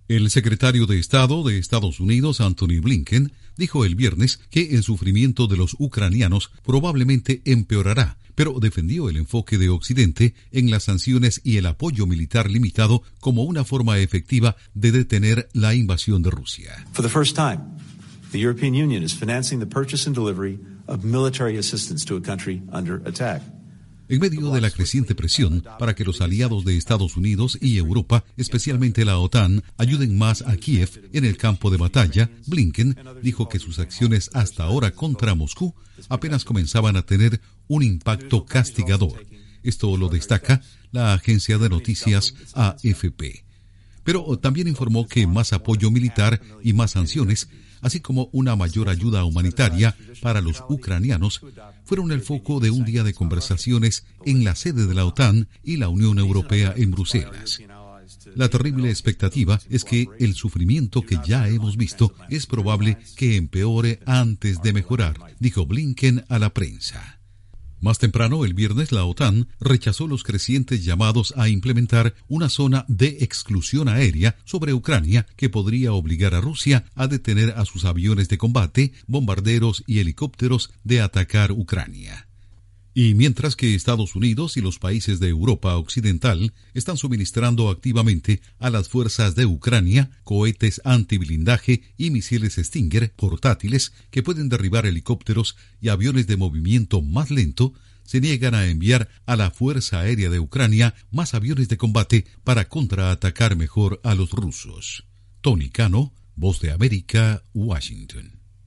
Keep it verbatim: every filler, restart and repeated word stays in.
El secretario de Estado de Estados Unidos, Antony Blinken, dijo el viernes que el sufrimiento de los ucranianos probablemente empeorará, pero defendió el enfoque de Occidente en las sanciones y el apoyo militar limitado como una forma efectiva de detener la invasión de Rusia. For the first time, the European Union is financing the purchase and delivery of military assistance to a country under attack. En medio de la creciente presión para que los aliados de Estados Unidos y Europa, especialmente la OTAN, ayuden más a Kiev en el campo de batalla, Blinken dijo que sus acciones hasta ahora contra Moscú apenas comenzaban a tener un impacto castigador. Esto lo destaca la agencia de noticias A F P. Pero también informó que más apoyo militar y más sanciones, así como una mayor ayuda humanitaria para los ucranianos, fueron el foco de un día de conversaciones en la sede de la OTAN y la Unión Europea en Bruselas. La terrible expectativa es que el sufrimiento que ya hemos visto es probable que empeore antes de mejorar, dijo Blinken a la prensa. Más temprano, el viernes, la OTAN rechazó los crecientes llamados a implementar una zona de exclusión aérea sobre Ucrania que podría obligar a Rusia a detener a sus aviones de combate, bombarderos y helicópteros de atacar Ucrania. Y mientras que Estados Unidos y los países de Europa Occidental están suministrando activamente a las fuerzas de Ucrania cohetes antiblindaje y misiles Stinger portátiles que pueden derribar helicópteros y aviones de movimiento más lento, se niegan a enviar a la Fuerza Aérea de Ucrania más aviones de combate para contraatacar mejor a los rusos. Tony Cano, Voz de América, Washington.